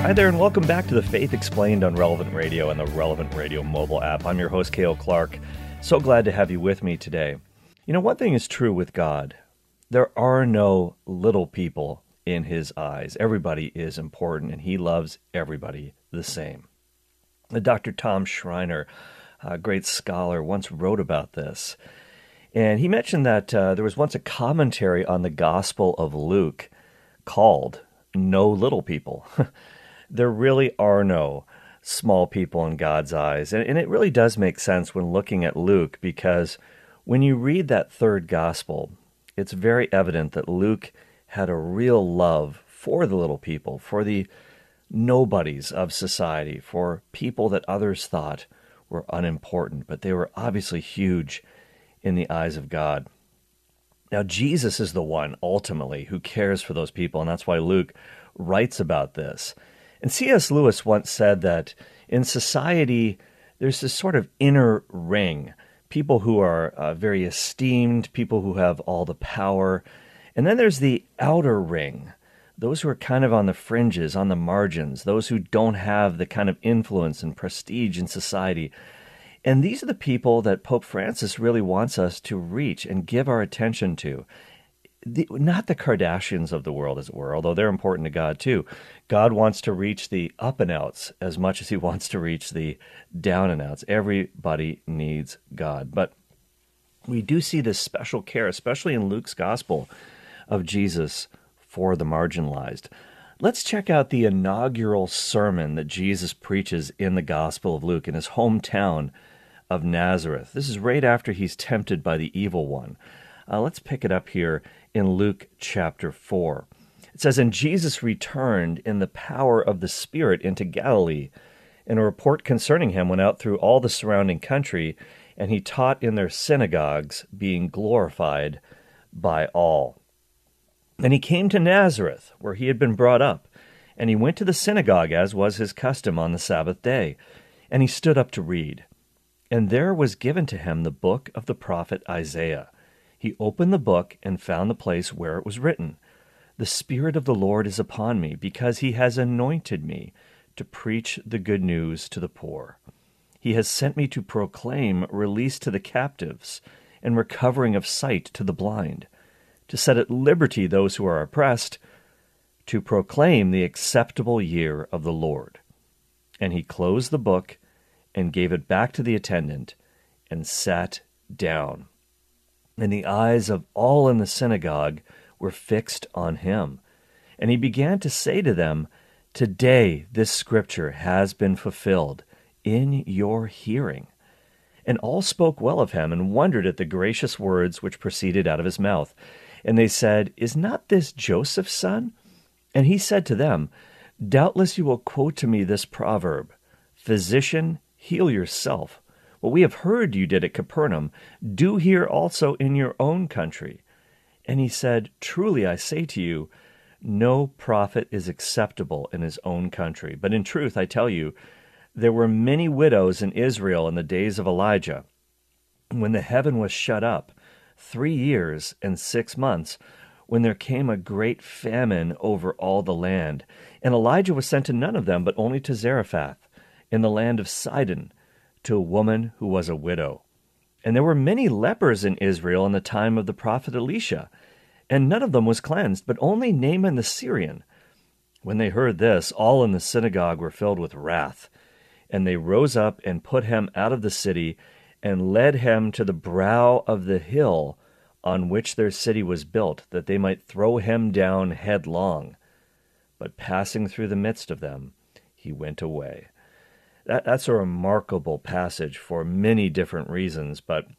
Hi there, and welcome back to The Faith Explained on Relevant Radio and the Relevant Radio mobile app. I'm your host, Cale Clark. So glad to have you with me today. You know, one thing is true with God. There are no little people in his eyes. Everybody is important, and he loves everybody the same. Dr. Tom Schreiner, a great scholar, once wrote about this. And he mentioned that there was once a commentary on the Gospel of Luke called No Little People. There really are no small people in God's eyes. And it really does make sense when looking at Luke, because when you read that third gospel, it's very evident that Luke had a real love for the little people, for the nobodies of society, for people that others thought were unimportant, but they were obviously huge in the eyes of God. Now, Jesus is the one, ultimately, who cares for those people, and that's why Luke writes about this. And C.S. Lewis once said that in society, there's this sort of inner ring, people who are very esteemed, people who have all the power, and then there's the outer ring, those who are kind of on the fringes, on the margins, those who don't have the kind of influence and prestige in society. And these are the people that Pope Francis really wants us to reach and give our attention to. Not the Kardashians of the world, as it were, although they're important to God too. God wants to reach the up and outs as much as he wants to reach the down and outs. Everybody needs God. But we do see this special care, especially in Luke's gospel, of Jesus for the marginalized. Let's check out the inaugural sermon that Jesus preaches in the Gospel of Luke in his hometown of Nazareth. This is right after he's tempted by the evil one. Let's pick it up here in Luke chapter 4. It says, "And Jesus returned in the power of the Spirit into Galilee, and a report concerning him went out through all the surrounding country, and he taught in their synagogues, being glorified by all. And he came to Nazareth, where he had been brought up, and he went to the synagogue, as was his custom on the Sabbath day, and he stood up to read. And there was given to him the book of the prophet Isaiah. He opened the book and found the place where it was written, 'The Spirit of the Lord is upon me, because he has anointed me to preach the good news to the poor. He has sent me to proclaim release to the captives and recovering of sight to the blind, to set at liberty those who are oppressed, to proclaim the acceptable year of the Lord.' And he closed the book and gave it back to the attendant and sat down. And the eyes of all in the synagogue were fixed on him. And he began to say to them, 'Today this scripture has been fulfilled in your hearing.' And all spoke well of him and wondered at the gracious words which proceeded out of his mouth. And they said, 'Is not this Joseph's son?' And he said to them, 'Doubtless you will quote to me this proverb, Physician, heal yourself. What we have heard you did at Capernaum, do here also in your own country.' And he said, 'Truly I say to you, no prophet is acceptable in his own country. But in truth I tell you, there were many widows in Israel in the days of Elijah, when the heaven was shut up 3 years and 6 months, when there came a great famine over all the land. And Elijah was sent to none of them, but only to Zarephath, in the land of Sidon, to a woman who was a widow. And there were many lepers in Israel in the time of the prophet Elisha, and none of them was cleansed, but only Naaman the Syrian. When they heard this, all in the synagogue were filled with wrath, and they rose up and put him out of the city, and led him to the brow of the hill on which their city was built, that they might throw him down headlong. But passing through the midst of them, he went away." That's a remarkable passage for many different reasons, but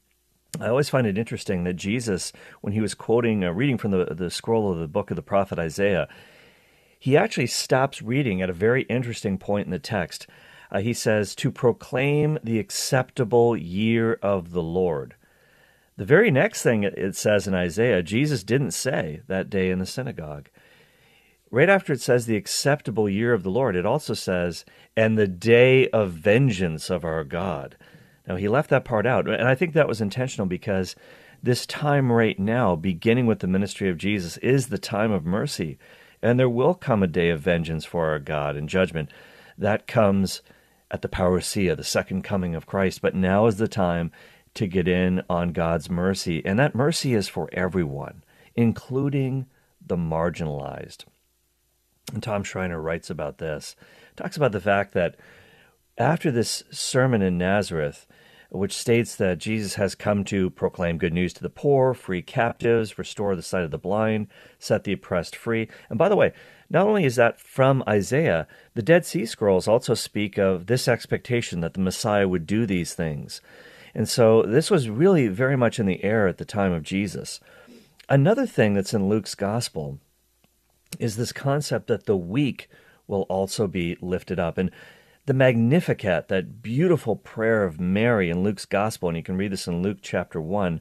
I always find it interesting that Jesus, when he was reading from the scroll of the book of the prophet Isaiah, he actually stops reading at a very interesting point in the text. He says, "To proclaim the acceptable year of the Lord." The very next thing it says in Isaiah, Jesus didn't say that day in the synagogue. Right after it says the acceptable year of the Lord, it also says, "and the day of vengeance of our God." Now, he left that part out, and I think that was intentional because this time right now, beginning with the ministry of Jesus, is the time of mercy. And there will come a day of vengeance for our God and judgment. That comes at the parousia, the second coming of Christ. But now is the time to get in on God's mercy. And that mercy is for everyone, including the marginalized. And Tom Schreiner writes about this, talks about the fact that after this sermon in Nazareth, which states that Jesus has come to proclaim good news to the poor, free captives, restore the sight of the blind, set the oppressed free. And by the way, not only is that from Isaiah, the Dead Sea Scrolls also speak of this expectation that the Messiah would do these things. And so this was really very much in the air at the time of Jesus. Another thing that's in Luke's gospel is this concept that the weak will also be lifted up. And the Magnificat, that beautiful prayer of Mary in Luke's gospel, and you can read this in Luke chapter 1,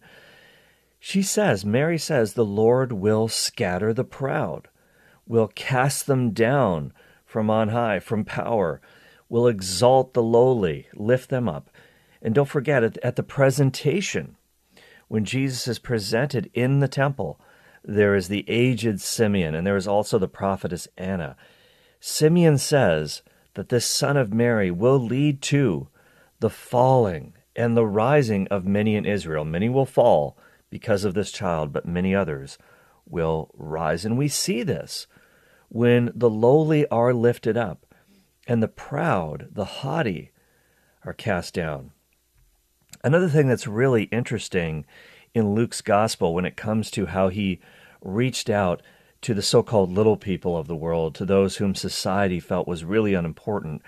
Mary says, the Lord will scatter the proud, will cast them down from on high, from power, will exalt the lowly, lift them up. And don't forget, at the presentation, when Jesus is presented in the temple, there is the aged Simeon, and there is also the prophetess Anna. Simeon says that this son of Mary will lead to the falling and the rising of many in Israel. Many will fall because of this child, but many others will rise. And we see this when the lowly are lifted up and the proud, the haughty, are cast down. Another thing that's really interesting in Luke's gospel when it comes to how he reached out to the so-called little people of the world, to those whom society felt was really unimportant,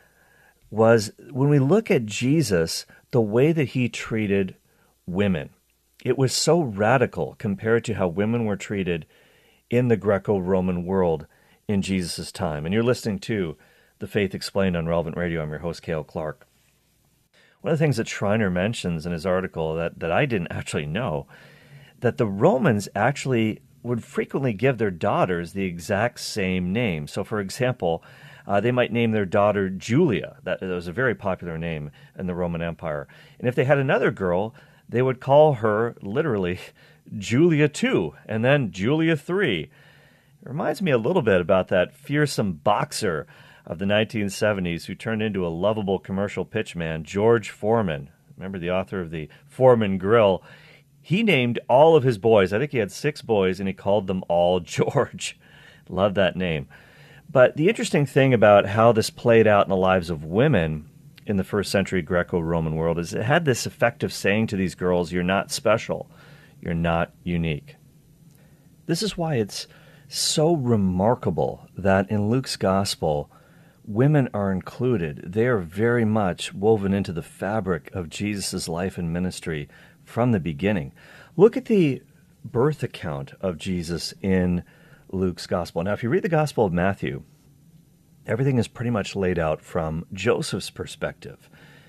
was when we look at Jesus, the way that he treated women. It was so radical compared to how women were treated in the Greco-Roman world in Jesus' time. And you're listening to The Faith Explained on Relevant Radio. I'm your host, Cale Clark. One of the things that Schreiner mentions in his article that I didn't actually know, that the Romans actually would frequently give their daughters the exact same name. So, for example, they might name their daughter Julia. That was a very popular name in the Roman Empire. And if they had another girl, they would call her literally Julia II, and then Julia III. It reminds me a little bit about that fearsome boxer of the 1970s who turned into a lovable commercial pitchman, George Foreman. Remember the author of the Foreman Grill? He named all of his boys, I think he had 6 boys, and he called them all George. Love that name. But the interesting thing about how this played out in the lives of women in the first century Greco-Roman world is it had this effect of saying to these girls, you're not special, you're not unique. This is why it's so remarkable that in Luke's gospel, women are included. They are very much woven into the fabric of Jesus' life and ministry from the beginning. Look at the birth account of Jesus in Luke's gospel. Now, if you read the Gospel of Matthew, everything is pretty much laid out from Joseph's perspective.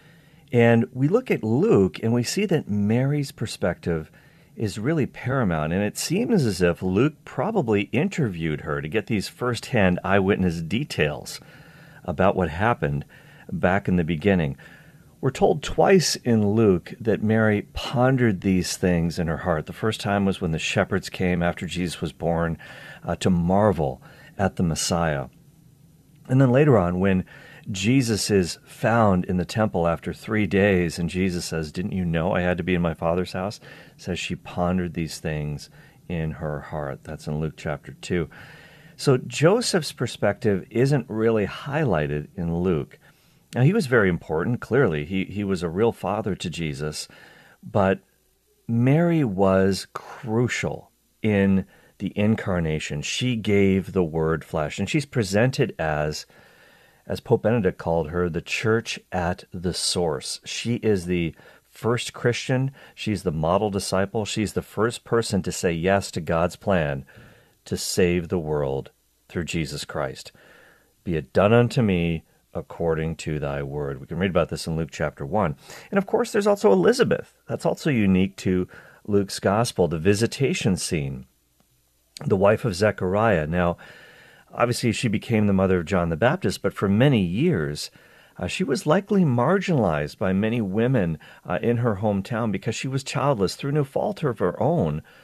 And we look at Luke and we see that Mary's perspective is really paramount. And it seems as if Luke probably interviewed her to get these firsthand eyewitness details about what happened back in the beginning. We're told twice in Luke that Mary pondered these things in her heart. The first time was when the shepherds came after Jesus was born to marvel at the Messiah. And then later on, when Jesus is found in the temple after 3 days, and Jesus says, didn't you know I had to be in my Father's house? Says she pondered these things in her heart. That's in Luke chapter 2. So Joseph's perspective isn't really highlighted in Luke. Now, he was very important, clearly. He was a real father to Jesus, but Mary was crucial in the incarnation. She gave the Word flesh, and she's presented as Pope Benedict called her, the church at the source. She is the first Christian. She's the model disciple. She's the first person to say yes to God's plan to save the world through Jesus Christ. Be it done unto me according to thy word. We can read about this in Luke chapter 1. And of course, there's also Elizabeth. That's also unique to Luke's gospel, the visitation scene, the wife of Zechariah. Now, obviously, she became the mother of John the Baptist, but for many years, she was likely marginalized by many women in her hometown because she was childless through no fault of her own.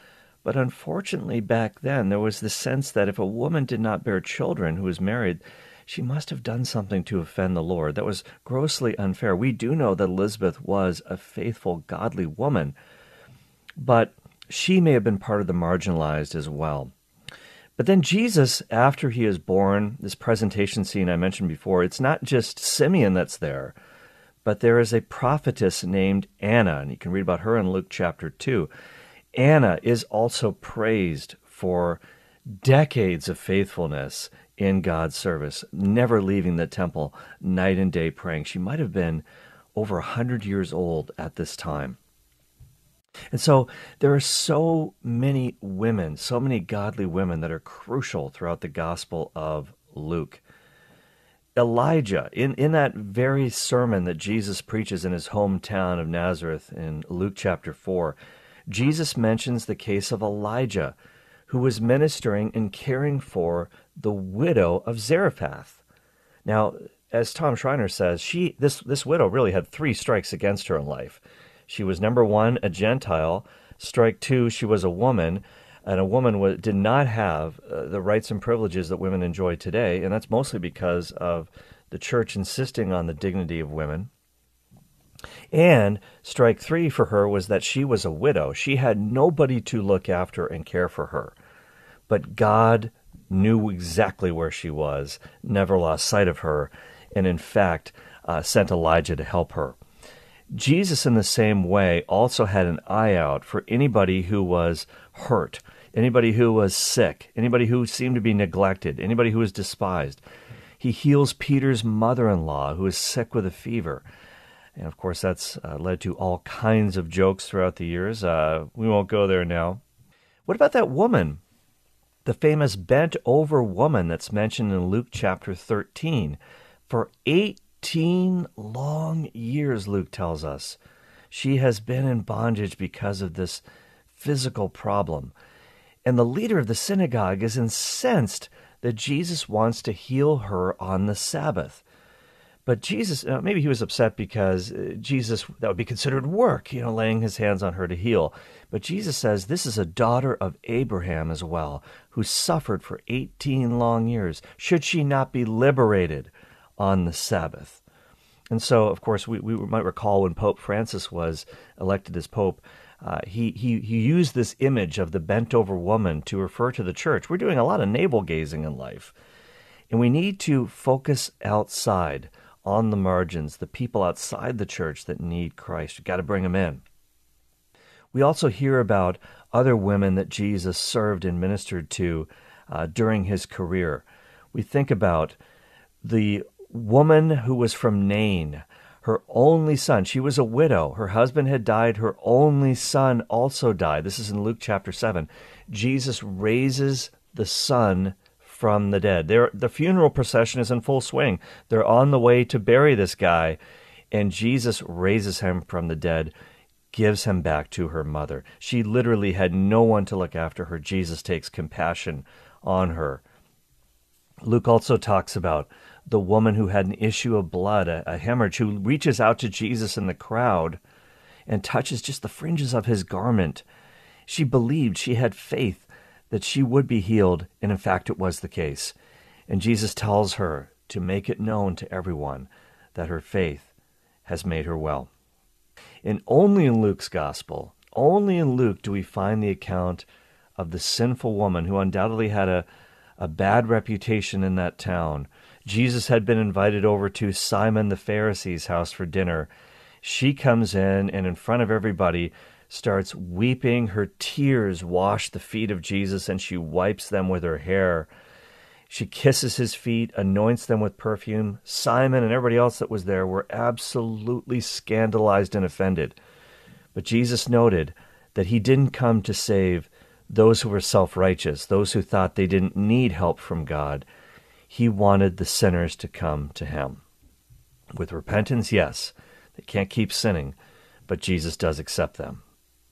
But unfortunately, back then, there was the sense that if a woman did not bear children who was married, she must have done something to offend the Lord. That was grossly unfair. We do know that Elizabeth was a faithful, godly woman, but she may have been part of the marginalized as well. But then Jesus, after he is born, this presentation scene I mentioned before, it's not just Simeon that's there, but there is a prophetess named Anna, and you can read about her in Luke chapter 2. Anna is also praised for decades of faithfulness in God's service, never leaving the temple night and day praying. She might have been over 100 years old at this time. And so there are so many women, so many godly women that are crucial throughout the Gospel of Luke. Elijah, in that very sermon that Jesus preaches in his hometown of Nazareth in Luke chapter 4, Jesus mentions the case of Elijah, who was ministering and caring for the widow of Zarephath. Now, as Tom Schreiner says, this widow really had 3 strikes against her in life. She was, number 1, a Gentile. Strike 2, she was a woman, and a woman did not have the rights and privileges that women enjoy today, and that's mostly because of the church insisting on the dignity of women. And strike 3 for her was that she was a widow. She had nobody to look after and care for her. But God knew exactly where she was, never lost sight of her, and in fact sent Elijah to help her. Jesus, in the same way, also had an eye out for anybody who was hurt, anybody who was sick, anybody who seemed to be neglected, anybody who was despised. He heals Peter's mother-in-law, who is sick with a fever. And, of course, that's led to all kinds of jokes throughout the years. We won't go there now. What about that woman, the famous bent-over woman that's mentioned in Luke chapter 13? For 18 long years, Luke tells us, she has been in bondage because of this physical problem. And the leader of the synagogue is incensed that Jesus wants to heal her on the Sabbath. But Jesus, maybe he was upset because Jesus, that would be considered work, laying his hands on her to heal. But Jesus says this is a daughter of Abraham as well, who suffered for 18 long years. Should she not be liberated on the Sabbath? And so, of course, we might recall when Pope Francis was elected as Pope, he used this image of the bent-over woman to refer to the church. We're doing a lot of navel-gazing in life, and we need to focus outside on the margins, the people outside the church that need Christ. You've got to bring them in. We also hear about other women that Jesus served and ministered to during his career. We think about the woman who was from Nain, her only son. She was a widow. Her husband had died. Her only son also died. This is in Luke chapter 7. Jesus raises the son from the dead. The funeral procession is in full swing. They're on the way to bury this guy, and Jesus raises him from the dead, gives him back to her mother. She literally had no one to look after her. Jesus takes compassion on her. Luke also talks about the woman who had an issue of blood, a hemorrhage, who reaches out to Jesus in the crowd and touches just the fringes of his garment. She believed, she had faith that she would be healed, and in fact it was the case. And Jesus tells her to make it known to everyone that her faith has made her well. And only in Luke's gospel, only in Luke do we find the account of the sinful woman who undoubtedly had a bad reputation in that town. Jesus had been invited over to Simon the Pharisee's house for dinner. She comes in front of everybody, starts weeping. Her tears wash the feet of Jesus, and she wipes them with her hair. She kisses his feet, anoints them with perfume. Simon and everybody else that was there were absolutely scandalized and offended. But Jesus noted that he didn't come to save those who were self-righteous, those who thought they didn't need help from God. He wanted the sinners to come to him. With repentance, yes, they can't keep sinning, but Jesus does accept them.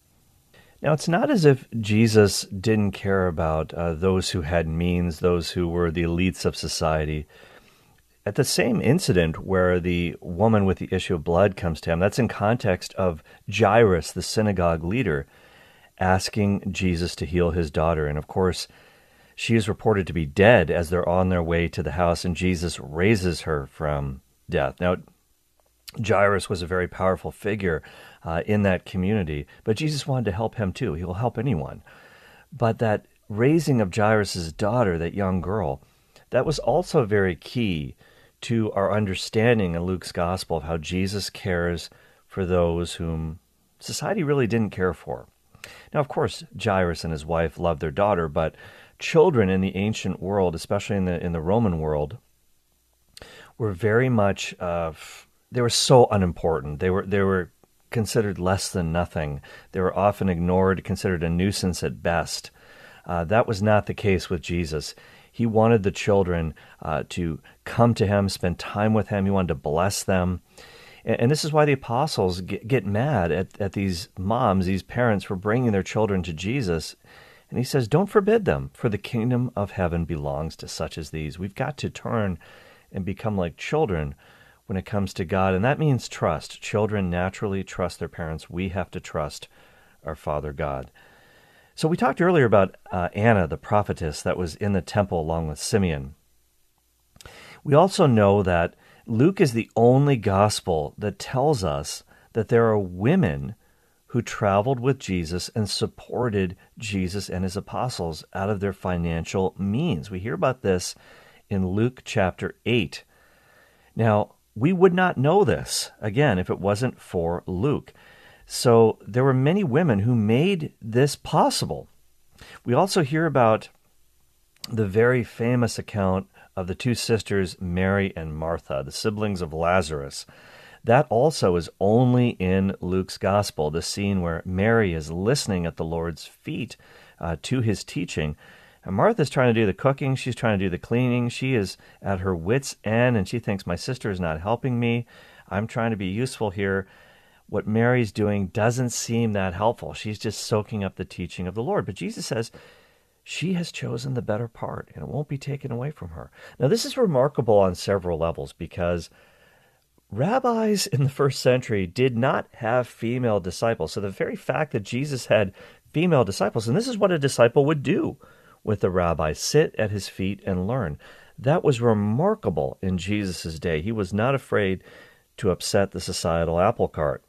Now, it's not as if Jesus didn't care about those who had means, those who were the elites of society. At the same incident where the woman with the issue of blood comes to him, that's in context of Jairus, the synagogue leader. asking Jesus to heal his daughter. And of course, she is reported to be dead as they're on their way to the house, and Jesus raises her from death. Now, Jairus was a very powerful figure in that community, but Jesus wanted to help him too. He will help anyone. But that raising of Jairus' daughter, that young girl, that was also very key to our understanding in Luke's gospel of how Jesus cares for those whom society really didn't care for. Now, of course, Jairus and his wife loved their daughter, but children in the ancient world, especially in the Roman world, were very much they were so unimportant. They were considered less than nothing. They were often ignored, considered a nuisance at best. That was not the case with Jesus. He wanted the children to come to him, spend time with him. He wanted to bless them. And this is why the apostles get mad at these moms, these parents, for bringing their children to Jesus. And he says, don't forbid them, for the kingdom of heaven belongs to such as these. We've got to turn and become like children when it comes to God, and that means trust. Children naturally trust their parents. We have to trust our Father God. So we talked earlier about Anna, the prophetess that was in the temple along with Simeon. We also know that Luke is the only gospel that tells us that there are women who traveled with Jesus and supported Jesus and his apostles out of their financial means. We hear about this in Luke chapter 8. Now, we would not know this, again, if it wasn't for Luke. So there were many women who made this possible. We also hear about the very famous account of the two sisters, Mary and Martha, the siblings of Lazarus. That also is only in Luke's gospel, the scene where Mary is listening at the Lord's feet to his teaching. And Martha's trying to do the cooking. She's trying to do the cleaning. She is at her wit's end, and she thinks, my sister is not helping me. I'm trying to be useful here. What Mary's doing doesn't seem that helpful. She's just soaking up the teaching of the Lord. But Jesus says, she has chosen the better part, and it won't be taken away from her. Now, this is remarkable on several levels because rabbis in the first century did not have female disciples. So the very fact that Jesus had female disciples, and this is what a disciple would do with the rabbi, sit at his feet and learn. That was remarkable in Jesus' day. He was not afraid to upset the societal apple cart.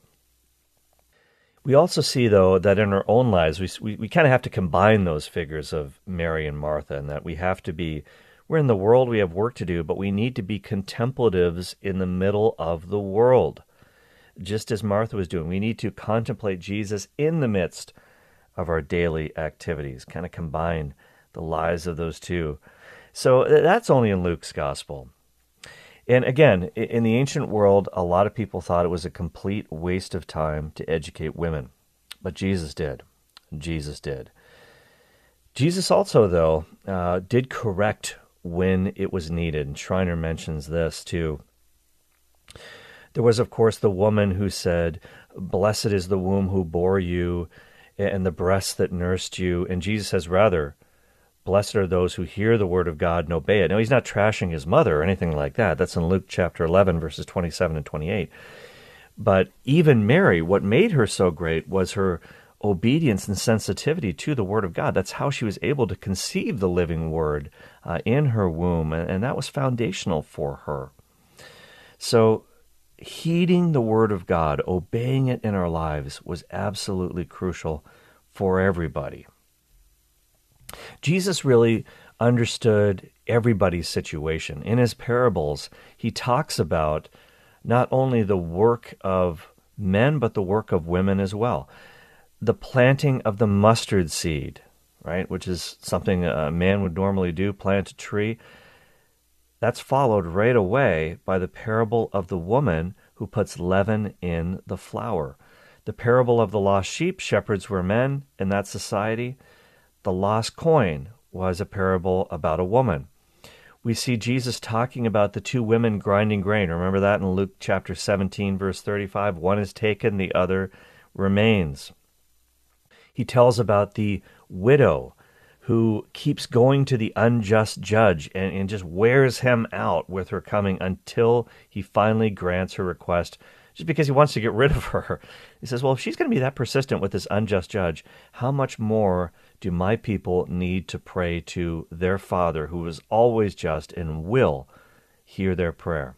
We also see, though, that in our own lives, we kind of have to combine those figures of Mary and Martha, and that we're in the world, we have work to do, but we need to be contemplatives in the middle of the world. Just as Martha was doing, we need to contemplate Jesus in the midst of our daily activities, kind of combine the lives of those two. So that's only in Luke's gospel. And again, in the ancient world, a lot of people thought it was a complete waste of time to educate women. But Jesus did. Jesus did. Jesus also, though, did correct when it was needed. And Schreiner mentions this, too. There was, of course, the woman who said, "Blessed is the womb who bore you, and the breasts that nursed you." And Jesus says, rather, "Blessed are those who hear the word of God and obey it." Now, he's not trashing his mother or anything like that. That's in Luke chapter 11, verses 27 and 28. But even Mary, what made her so great was her obedience and sensitivity to the word of God. That's how she was able to conceive the living word in her womb, and that was foundational for her. So heeding the word of God, obeying it in our lives, was absolutely crucial for everybody. Jesus really understood everybody's situation. In his parables, he talks about not only the work of men, but the work of women as well. The planting of the mustard seed, right, which is something a man would normally do, plant a tree. That's followed right away by the parable of the woman who puts leaven in the flour. The parable of the lost sheep, shepherds were men in that society. The lost coin was a parable about a woman. We see Jesus talking about the two women grinding grain. Remember that in Luke chapter 17, verse 35? One is taken, the other remains. He tells about the widow who keeps going to the unjust judge and just wears him out with her coming until he finally grants her request. just because he wants to get rid of her. He says, well, if she's going to be that persistent with this unjust judge, how much more do my people need to pray to their Father, who is always just and will hear their prayer?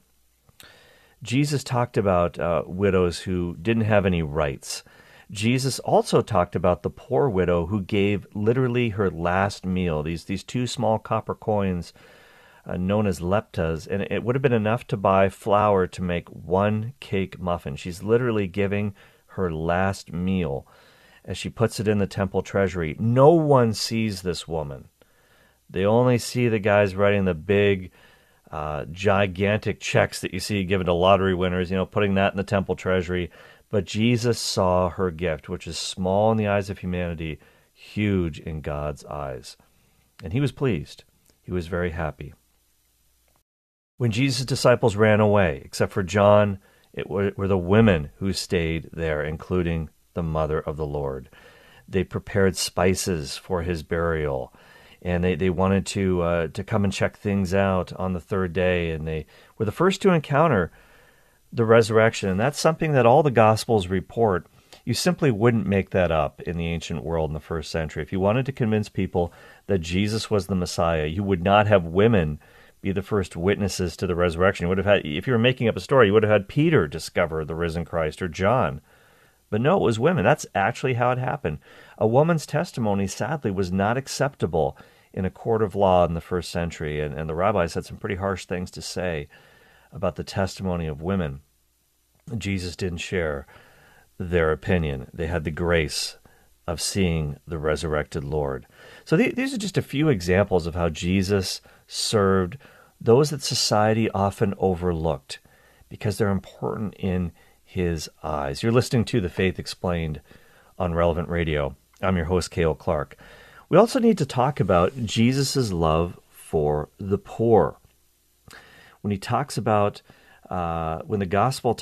Jesus talked about widows who didn't have any rights. Jesus also talked about the poor widow who gave literally her last meal, these two small copper coins known as leptas, and it would have been enough to buy flour to make one cake muffin. She's literally giving her last meal as she puts it in the temple treasury. No one sees this woman. They only see the guys writing the big, gigantic checks that you see given to lottery winners, putting that in the temple treasury. But Jesus saw her gift, which is small in the eyes of humanity, huge in God's eyes. And he was pleased. He was very happy. When Jesus' disciples ran away, except for John, it were the women who stayed there, including the mother of the Lord. They prepared spices for his burial, and they wanted to come and check things out on the third day, and they were the first to encounter the resurrection, and that's something that all the Gospels report. You simply wouldn't make that up in the ancient world in the first century. If you wanted to convince people that Jesus was the Messiah, you would not have women be the first witnesses to the resurrection. You would have had, if you were making up a story, you would have had Peter discover the risen Christ, or John. But no, it was women. That's actually how it happened. A woman's testimony, sadly, was not acceptable in a court of law in the first century, and the rabbis had some pretty harsh things to say about the testimony of women. Jesus didn't share their opinion. They had the grace of seeing the resurrected Lord. So these are just a few examples of how Jesus served those that society often overlooked because they're important in his eyes. You're listening to The Faith Explained on Relevant Radio. I'm your host, Cale Clark. We also need to talk about Jesus' love for the poor. When he talks about, when the Gospel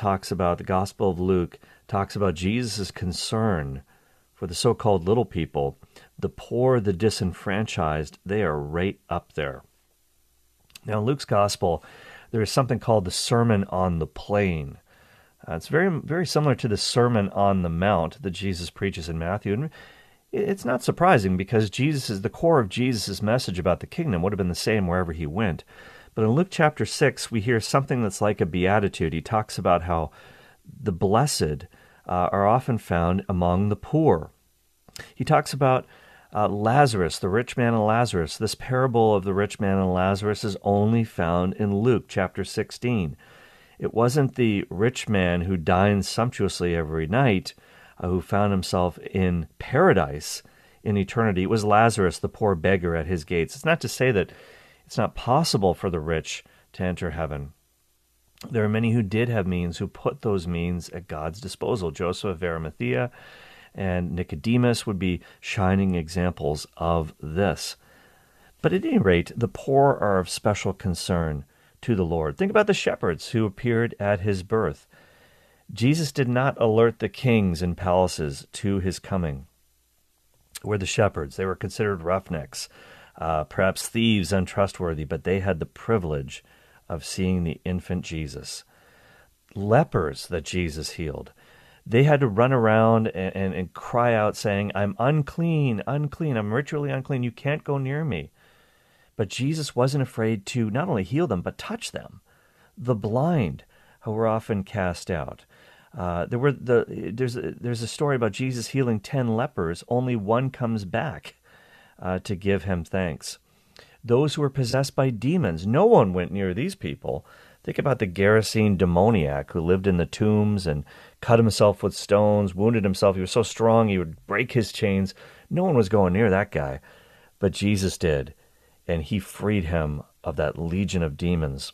of Luke talks about Jesus' concern for the so-called little people, the poor, the disenfranchised, they are right up there. Now, in Luke's Gospel, there is something called the Sermon on the Plain. It's very, very similar to the Sermon on the Mount that Jesus preaches in Matthew. And it's not surprising because the core of Jesus' message about the kingdom would have been the same wherever he went. But in Luke chapter 6, we hear something that's like a beatitude. He talks about how the blessed are often found among the poor. He talks about Lazarus, the rich man and Lazarus. This parable of the rich man and Lazarus is only found in Luke chapter 16. It wasn't the rich man who dined sumptuously every night who found himself in paradise in eternity. It was Lazarus, the poor beggar at his gates. It's not to say that it's not possible for the rich to enter heaven. There are many who did have means, who put those means at God's disposal. Joseph of Arimathea and Nicodemus would be shining examples of this. But at any rate, the poor are of special concern to the Lord. Think about the shepherds who appeared at his birth. Jesus did not alert the kings and palaces to his coming. Were the shepherds. They were considered roughnecks, perhaps thieves, untrustworthy, but they had the privilege of seeing the infant Jesus. Lepers that Jesus healed, they had to run around and cry out saying, I'm unclean, unclean, I'm ritually unclean, you can't go near me. But Jesus wasn't afraid to not only heal them, but touch them. The blind who were often cast out. There's a story about Jesus healing 10 lepers. Only one comes back to give him thanks. Those who were possessed by demons, no one went near these people. Think about the Gerasene demoniac who lived in the tombs and cut himself with stones, wounded himself. He was so strong he would break his chains. No one was going near that guy, but Jesus did, and he freed him of that legion of demons.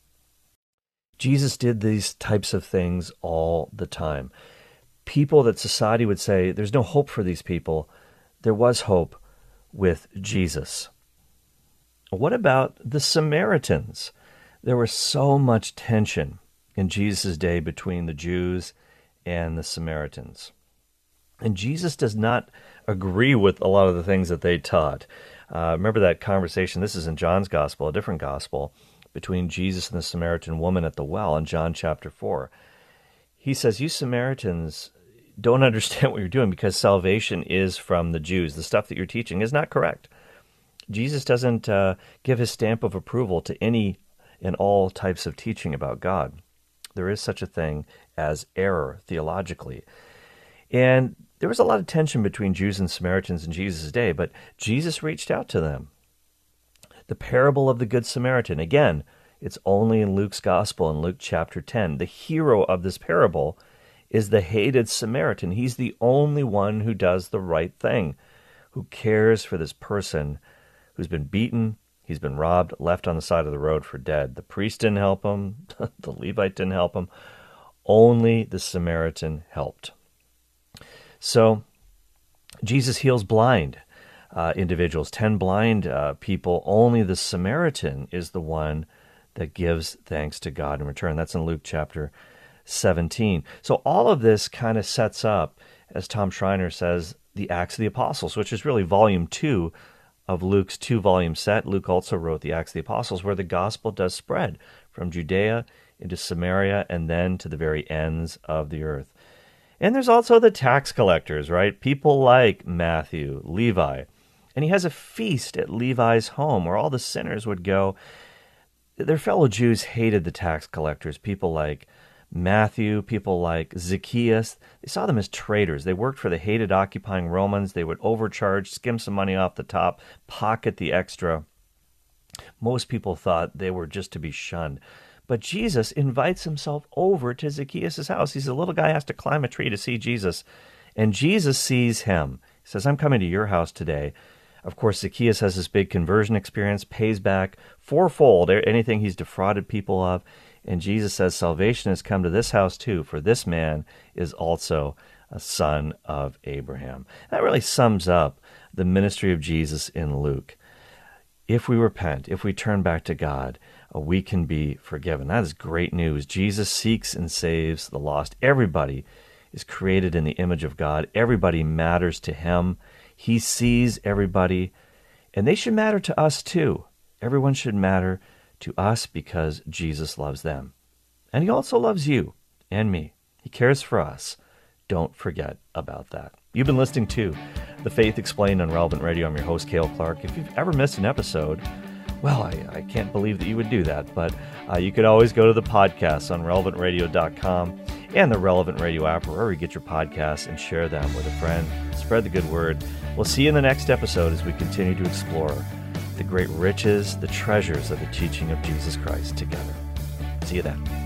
Jesus did these types of things all the time. People that society would say, there's no hope for these people. There was hope with Jesus. What about the Samaritans? There was so much tension in Jesus' day between the Jews and the Samaritans. And Jesus does not agree with a lot of the things that they taught. Remember that conversation, this is in John's Gospel, a different Gospel, between Jesus and the Samaritan woman at the well in John chapter 4. He says, you Samaritans don't understand what you're doing because salvation is from the Jews. The stuff that you're teaching is not correct. Jesus doesn't give his stamp of approval to any and all types of teaching about God. There is such a thing as error theologically. And there was a lot of tension between Jews and Samaritans in Jesus' day, but Jesus reached out to them. The parable of the Good Samaritan, again, it's only in Luke's Gospel in Luke chapter 10. The hero of this parable is the hated Samaritan. He's the only one who does the right thing, who cares for this person who's been beaten, he's been robbed, left on the side of the road for dead. The priest didn't help him. The Levite didn't help him. Only the Samaritan helped. So Jesus heals blind individuals, 10 blind people. Only the Samaritan is the one that gives thanks to God in return. That's in Luke chapter 17. So all of this kind of sets up, as Tom Schreiner says, the Acts of the Apostles, which is really volume 2 of Luke's 2-volume set. Luke also wrote the Acts of the Apostles, where the gospel does spread from Judea into Samaria and then to the very ends of the earth. And there's also the tax collectors, right? People like Matthew, Levi. And he has a feast at Levi's home where all the sinners would go. Their fellow Jews hated the tax collectors, people like Matthew, people like Zacchaeus. They saw them as traitors. They worked for the hated occupying Romans. They would overcharge, skim some money off the top, pocket the extra. Most people thought they were just to be shunned. But Jesus invites himself over to Zacchaeus' house. He's a little guy, has to climb a tree to see Jesus. And Jesus sees him. He says, I'm coming to your house today. Of course, Zacchaeus has this big conversion experience, pays back fourfold anything he's defrauded people of. And Jesus says, salvation has come to this house too, for this man is also a son of Abraham. That really sums up the ministry of Jesus in Luke. If we repent, if we turn back to God, we can be forgiven. That is great news. Jesus seeks and saves the lost. Everybody is created in the image of God. Everybody matters to him. He sees everybody, and they should matter to us too. Everyone should matter to us because Jesus loves them. And he also loves you and me. He cares for us. Don't forget about that. You've been listening to The Faith Explained on Relevant Radio. I'm your host, Cale Clark. If you've ever missed an episode, well, I can't believe that you would do that, but you could always go to the podcast on relevantradio.com and the Relevant Radio app, wherever you get your podcasts, and share them with a friend. Spread the good word. We'll see you in the next episode as we continue to explore the great riches, the treasures of the teaching of Jesus Christ together. See you then.